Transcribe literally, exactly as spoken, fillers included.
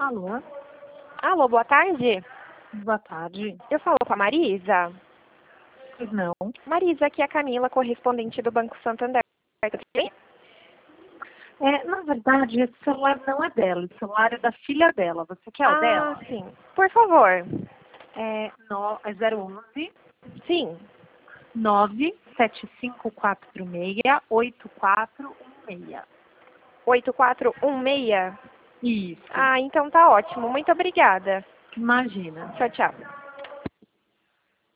Alô? Alô, boa tarde. Boa tarde. Eu falo com a Marisa. Pois não. Marisa, aqui é a Camila, correspondente do Banco Santander. Tudo bem? É, na verdade, esse celular não é dela, esse celular é da filha dela. Você quer o Ah, dela? sim. Por favor. É, no, é zero onze Sim. nove sete cinco quatro seis oito quatro um seis. oito quatro um seis? Isso. Ah, então tá ótimo. Muito obrigada. Imagina. Tchau, tchau.